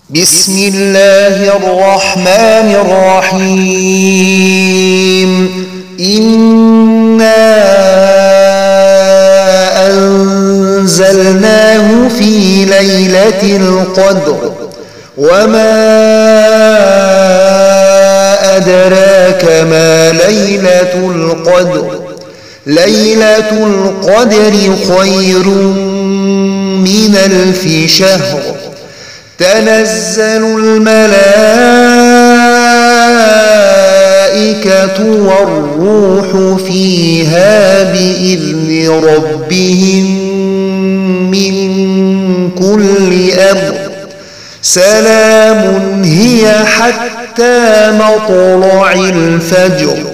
بسم الله الرحمن الرحيم إنا أنزلناه في ليلة القدر وما أدراك ما ليلة القدر ليلة القدر خير من 1000 شهر تنزل الملائكة والروح فيها بإذن ربهم من كل أمر سلام هي حتى مطلع الفجر.